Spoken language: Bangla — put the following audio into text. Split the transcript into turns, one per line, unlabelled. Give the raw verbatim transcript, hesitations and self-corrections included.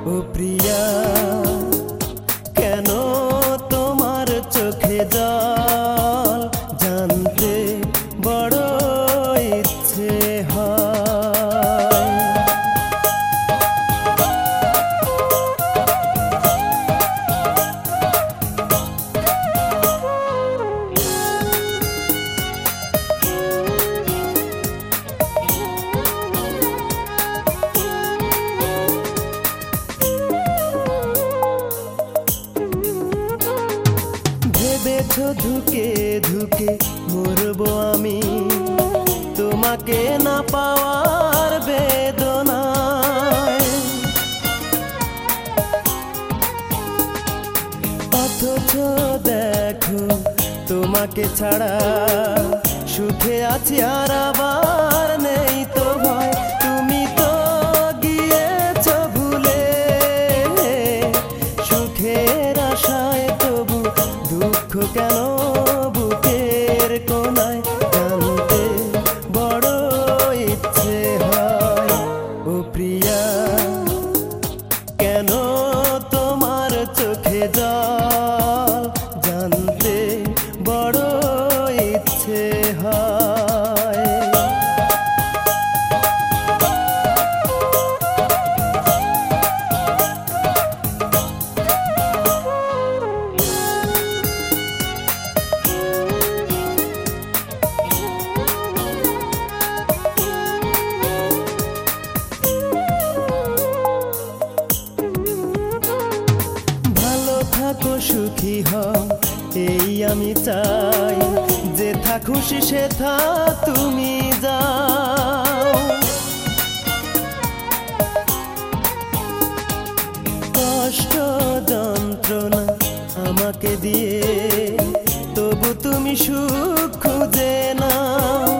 ও প্রিয়া, কেন তোমার চোখে জল জানতে বড় ইচ্ছে হয়। ভেবেছো ধুকে ধুকে মরবো আমি তোমাকে না পাওয়ার বেদনায়, অথচ দেখো তোমাকে ছাড়া সুখে আছি আর আবার নেই তো ভয়। তুমি তো গিয়েছো ভুলে সুখের আশায়, তবু দুঃখ কেন বুকের কোনায় জানতে বড় ইচ্ছে হয়। ও প্রিয়া, কেন তোমার চোখে জল জানতে বড় ইচ্ছে হয়। থাকো সুখী হও এই আমি চাই, যে থা খুশি সে থা তুমি যাও। কষ্ট যন্ত্রণা আমাকে দিয়ে তবু তুমি সুখ খুঁজে নাও।